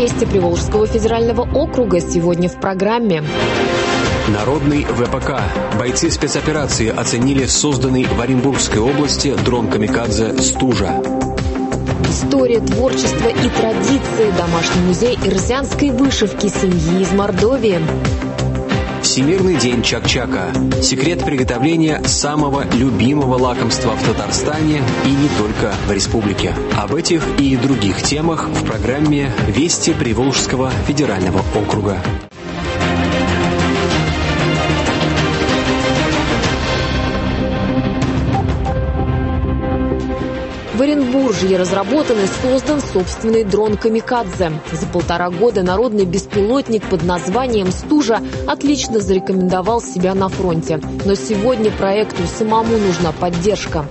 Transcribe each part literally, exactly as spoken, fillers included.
«Вести Приволжского федерального округа» сегодня в программе. Народный ВПК. Бойцы спецоперации оценили созданный в Оренбургской области дрон «Камикадзе» «Стужа». История, творчество и традиции. Домашний музей ирзианской вышивки семьи из Мордовии. Всемирный день чак-чака. Секрет приготовления самого любимого лакомства в Татарстане и не только в республике. Об этих и других темах в программе «Вести Приволжского федерального округа». В Оренбуржье разработан и создан собственный дрон «Камикадзе». За полтора года народный беспилотник под названием «Стужа» отлично зарекомендовал себя на фронте. Но сегодня проекту самому нужна поддержка.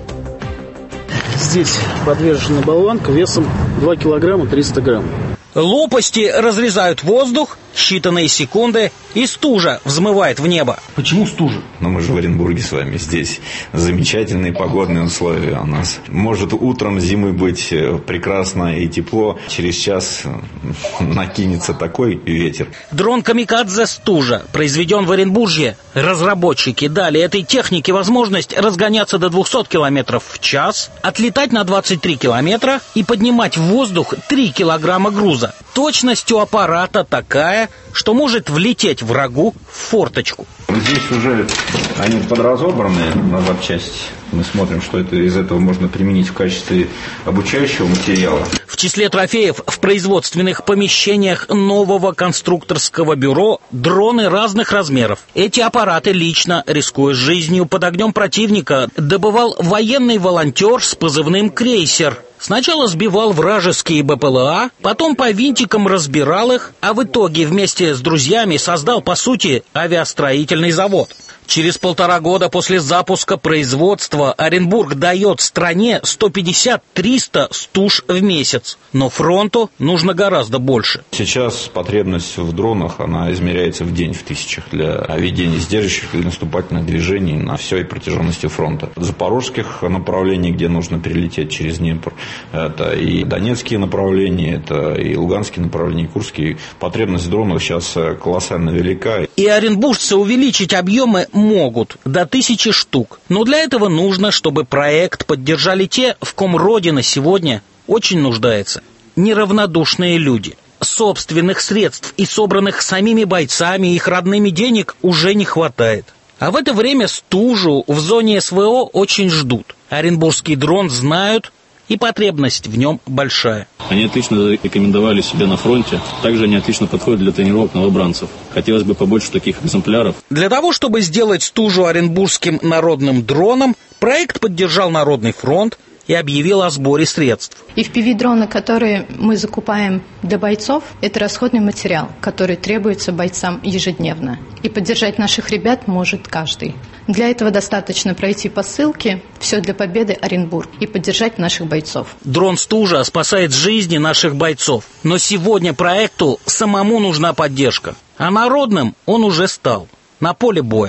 Здесь подвешена болванка весом два килограмма триста грамм. Лопасти разрезают воздух, считанные секунды, и стужа взмывает в небо. Почему стужа? Но мы же в Оренбурге с вами. Здесь замечательные погодные условия у нас. Может утром зимы быть прекрасно и тепло. Через час накинется такой ветер. Дрон «Камикадзе» «Стужа» произведен в Оренбуржье. Разработчики дали этой технике возможность разгоняться до двухсот километров в час, отлетать на двадцать три километра и поднимать в воздух три килограмма груза. Точность у аппарата такая, что может влететь врагу в форточку. Здесь уже они подразобраны на запчасти. Мы смотрим, что это, из этого можно применить в качестве обучающего материала. В числе трофеев в производственных помещениях нового конструкторского бюро дроны разных размеров. Эти аппараты лично, рискуя жизнью под огнем противника, добывал военный волонтер с позывным «Крейсер». Сначала сбивал вражеские БПЛА, потом по винтикам разбирал их, а в итоге вместе с друзьями создал, по сути, авиастроительный завод. Через полтора года после запуска производства Оренбург дает стране сто пятьдесят - триста стуж в месяц. Но фронту нужно гораздо больше. Сейчас потребность в дронах, она измеряется в день в тысячах для ведения сдерживающих или наступательных движений на всей протяженности фронта. Запорожских направлений, где нужно перелететь через Днепр, это и донецкие направления, это и луганские направления, и курские. Потребность в дронах сейчас колоссально велика. И оренбуржцы увеличить объемы могут до тысячи штук. Но для этого нужно, чтобы проект поддержали те, в ком Родина сегодня очень нуждается. Неравнодушные люди. Собственных средств и собранных самими бойцами и их родными денег уже не хватает. А в это время «Стужу» в зоне СВО очень ждут. Оренбургский дрон знают, и потребность в нем большая. Они отлично зарекомендовали себя на фронте. Также они отлично подходят для тренировок новобранцев. Хотелось бы побольше таких экземпляров. Для того, чтобы сделать «Стужу» оренбургским народным дроном, проект поддержал Народный фронт и объявил о сборе средств. эф пи ви-дроны, которые мы закупаем для бойцов, это расходный материал, который требуется бойцам ежедневно. И поддержать наших ребят может каждый. Для этого достаточно пройти по ссылке «Все для победы Оренбург» и поддержать наших бойцов. Дрон «Стужа» спасает жизни наших бойцов. Но сегодня проекту самому нужна поддержка. А народным он уже стал. На поле боя.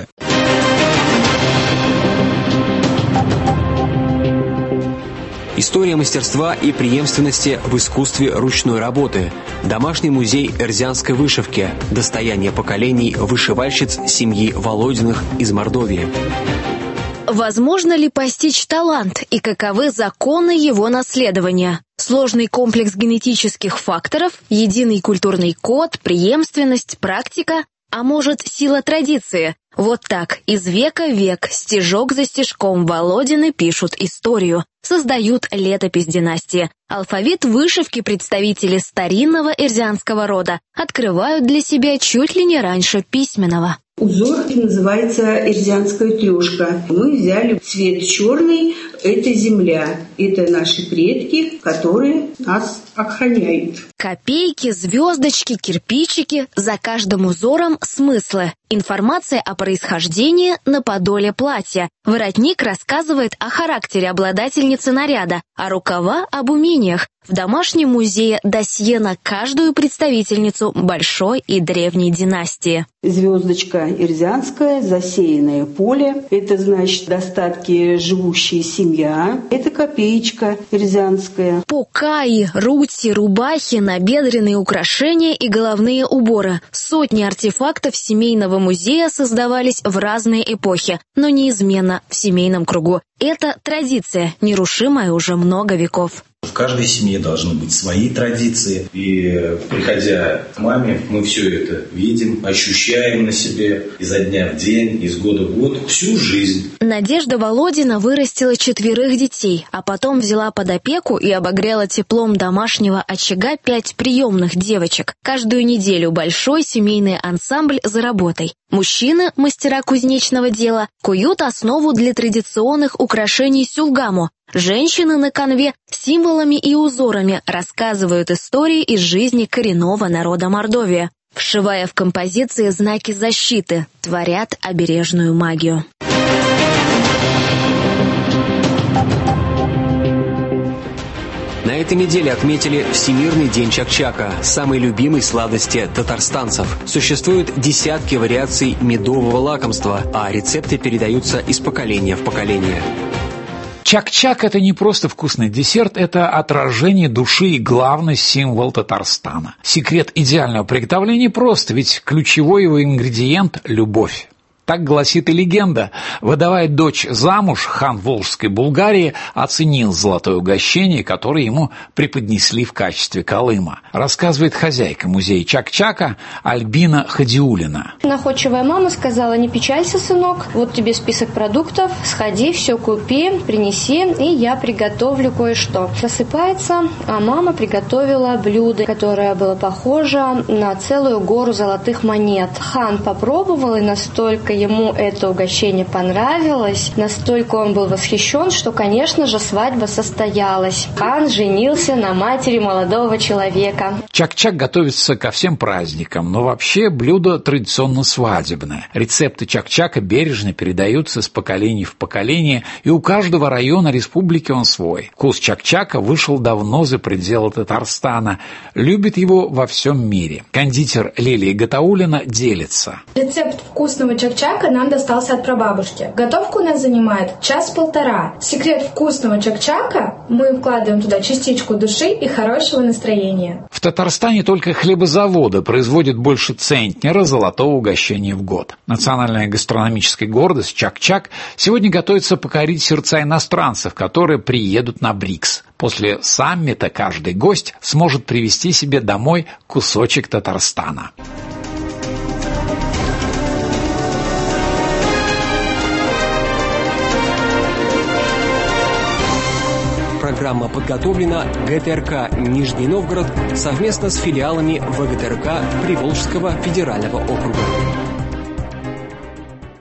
История мастерства и преемственности в искусстве ручной работы. Домашний музей эрзианской вышивки. Достояние поколений вышивальщиц семьи Володиных из Мордовии. Возможно ли постичь талант и каковы законы его наследования? Сложный комплекс генетических факторов, единый культурный код, преемственность, практика? А может, сила традиции? Вот так, из века в век, стежок за стежком Володины пишут историю, создают летопись династии. Алфавит вышивки представители старинного эрзианского рода открывают для себя чуть ли не раньше письменного. Узор называется эрзианская трешка. Мы взяли цвет черный, это земля, это наши предки, которые нас охраняют. Копейки, звездочки, кирпичики, за каждым узором смыслы. Информация о происхождении на подоле платья. Воротник рассказывает о характере обладательницы наряда, а рукава об умениях. В домашнем музее досье на каждую представительницу большой и древней династии. Звездочка Эрзянская, засеянное поле. Это значит достатки живущая семья. Это копеечка Эрзянская. Покаи, рути, рубахи, набедренные украшения и головные уборы. Сотни артефактов семейного музея создавались в разные эпохи, но неизменно в семейном кругу. Это традиция, нерушимая уже много веков. В каждой семье должны быть свои традиции. И приходя к маме, мы все это видим, ощущаем на себе изо дня в день, из года в год, всю жизнь. Надежда Володина вырастила четверых детей, а потом взяла под опеку и обогрела теплом домашнего очага пять приемных девочек. Каждую неделю большой семейный ансамбль за работой. Мужчины, мастера кузнечного дела, куют основу для традиционных украшений сюлгаму. Женщины на канве символами и узорами рассказывают истории из жизни коренного народа Мордовии. Вшивая в композиции знаки защиты, творят обережную магию. На этой неделе отметили Всемирный день чак-чака, самой любимой сладости татарстанцев. Существуют десятки вариаций медового лакомства, а рецепты передаются из поколения в поколение. Чак-чак – это не просто вкусный десерт, это отражение души и главный символ Татарстана. Секрет идеального приготовления прост, ведь ключевой его ингредиент – любовь. Так гласит и легенда. Выдавая дочь замуж, хан Волжской Булгарии оценил золотое угощение, которое ему преподнесли в качестве калыма. Рассказывает хозяйка музея Чак-чака Альбина Хадиулина. Находчивая мама сказала: не печалься, сынок, вот тебе список продуктов, сходи, все купи, принеси, и я приготовлю кое-что. Просыпается, а мама приготовила блюдо, которое было похоже на целую гору золотых монет. Хан попробовал, и настолько ему это угощение понравилось, настолько он был восхищен, что, конечно же, свадьба состоялась. Хан женился на матери молодого человека. Чак-чак готовится ко всем праздникам, но вообще блюдо традиционно свадебное. Рецепты чак-чака бережно передаются с поколения в поколение, и у каждого района республики он свой. Вкус чак-чака вышел давно за пределы Татарстана. Любит его во всем мире. Кондитер Лилия Гатаулина делится. Рецепт вкусного чак-чака нам достался от прабабушки. Готовка у нас занимает час-полтора. Секрет вкусного чак-чака – мы вкладываем туда частичку души и хорошего настроения. В Татарстане только хлебозаводы производят больше центнера золотого угощения в год. Национальная гастрономическая гордость чак-чак сегодня готовится покорить сердца иностранцев, которые приедут на БРИКС. После саммита каждый гость сможет привезти себе домой кусочек Татарстана. Программа подготовлена ГТРК «Нижний Новгород» совместно с филиалами ВГТРК Приволжского федерального округа.